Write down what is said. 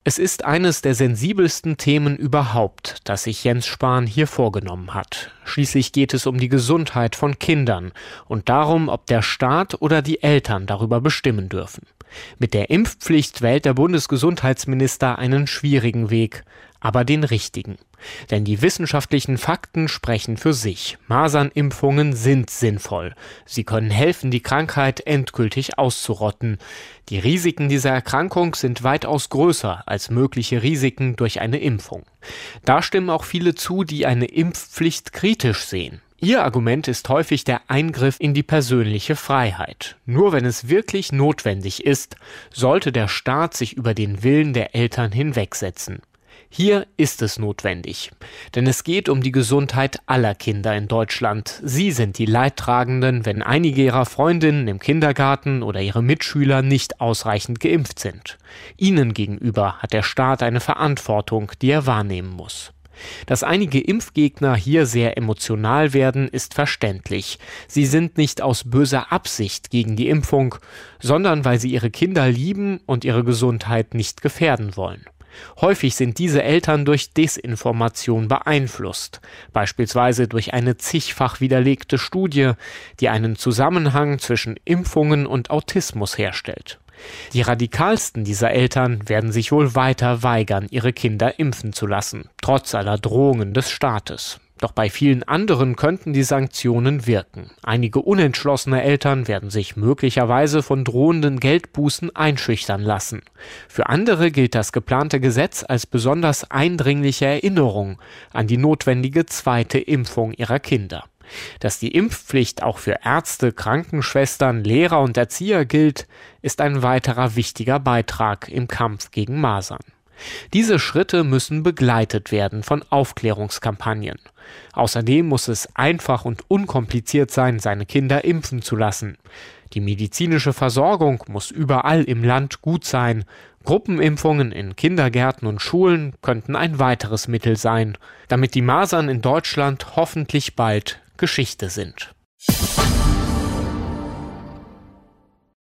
Es ist eines der sensibelsten Themen überhaupt, das sich Jens Spahn hier vorgenommen hat. Schließlich geht es um die Gesundheit von Kindern und darum, ob der Staat oder die Eltern darüber bestimmen dürfen. Mit der Impfpflicht wählt der Bundesgesundheitsminister einen schwierigen Weg, aber den richtigen. Denn die wissenschaftlichen Fakten sprechen für sich. Masernimpfungen sind sinnvoll. Sie können helfen, die Krankheit endgültig auszurotten. Die Risiken dieser Erkrankung sind weitaus größer als mögliche Risiken durch eine Impfung. Da stimmen auch viele zu, die eine Impfpflicht kritisch sehen. Ihr Argument ist häufig der Eingriff in die persönliche Freiheit. Nur wenn es wirklich notwendig ist, sollte der Staat sich über den Willen der Eltern hinwegsetzen. Hier ist es notwendig, denn es geht um die Gesundheit aller Kinder in Deutschland. Sie sind die Leidtragenden, wenn einige ihrer Freundinnen im Kindergarten oder ihre Mitschüler nicht ausreichend geimpft sind. Ihnen gegenüber hat der Staat eine Verantwortung, die er wahrnehmen muss. Dass einige Impfgegner hier sehr emotional werden, ist verständlich. Sie sind nicht aus böser Absicht gegen die Impfung, sondern weil sie ihre Kinder lieben und ihre Gesundheit nicht gefährden wollen. Häufig sind diese Eltern durch Desinformation beeinflusst, beispielsweise durch eine zigfach widerlegte Studie, die einen Zusammenhang zwischen Impfungen und Autismus herstellt. Die radikalsten dieser Eltern werden sich wohl weiter weigern, ihre Kinder impfen zu lassen, trotz aller Drohungen des Staates. Doch bei vielen anderen könnten die Sanktionen wirken. Einige unentschlossene Eltern werden sich möglicherweise von drohenden Geldbußen einschüchtern lassen. Für andere gilt das geplante Gesetz als besonders eindringliche Erinnerung an die notwendige zweite Impfung ihrer Kinder. Dass die Impfpflicht auch für Ärzte, Krankenschwestern, Lehrer und Erzieher gilt, ist ein weiterer wichtiger Beitrag im Kampf gegen Masern. Diese Schritte müssen begleitet werden von Aufklärungskampagnen. Außerdem muss es einfach und unkompliziert sein, seine Kinder impfen zu lassen. Die medizinische Versorgung muss überall im Land gut sein. Gruppenimpfungen in Kindergärten und Schulen könnten ein weiteres Mittel sein, damit die Masern in Deutschland hoffentlich bald Geschichte sind.